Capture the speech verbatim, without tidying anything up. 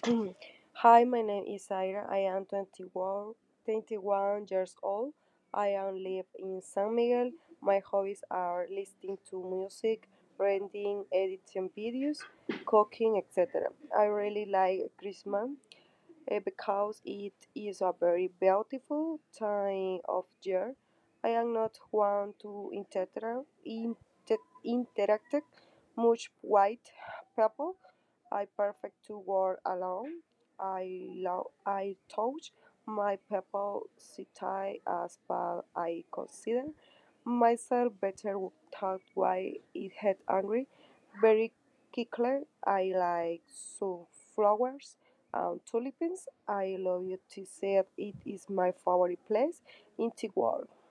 Hi, my name is Ira. I am twenty-one, twenty-one years old. I am live in San Miguel. My hobbies are listening to music, reading, editing videos, cooking, et cetera. I really like Christmas uh, because it is a very beautiful time of year. I am not one to interact, inter- interact much with people. I prefer to work alone. I love I touch my people city as but I consider myself better without why it had angry. Very quickly I like so flowers and tulips. I love you to say it is my favorite place in the world.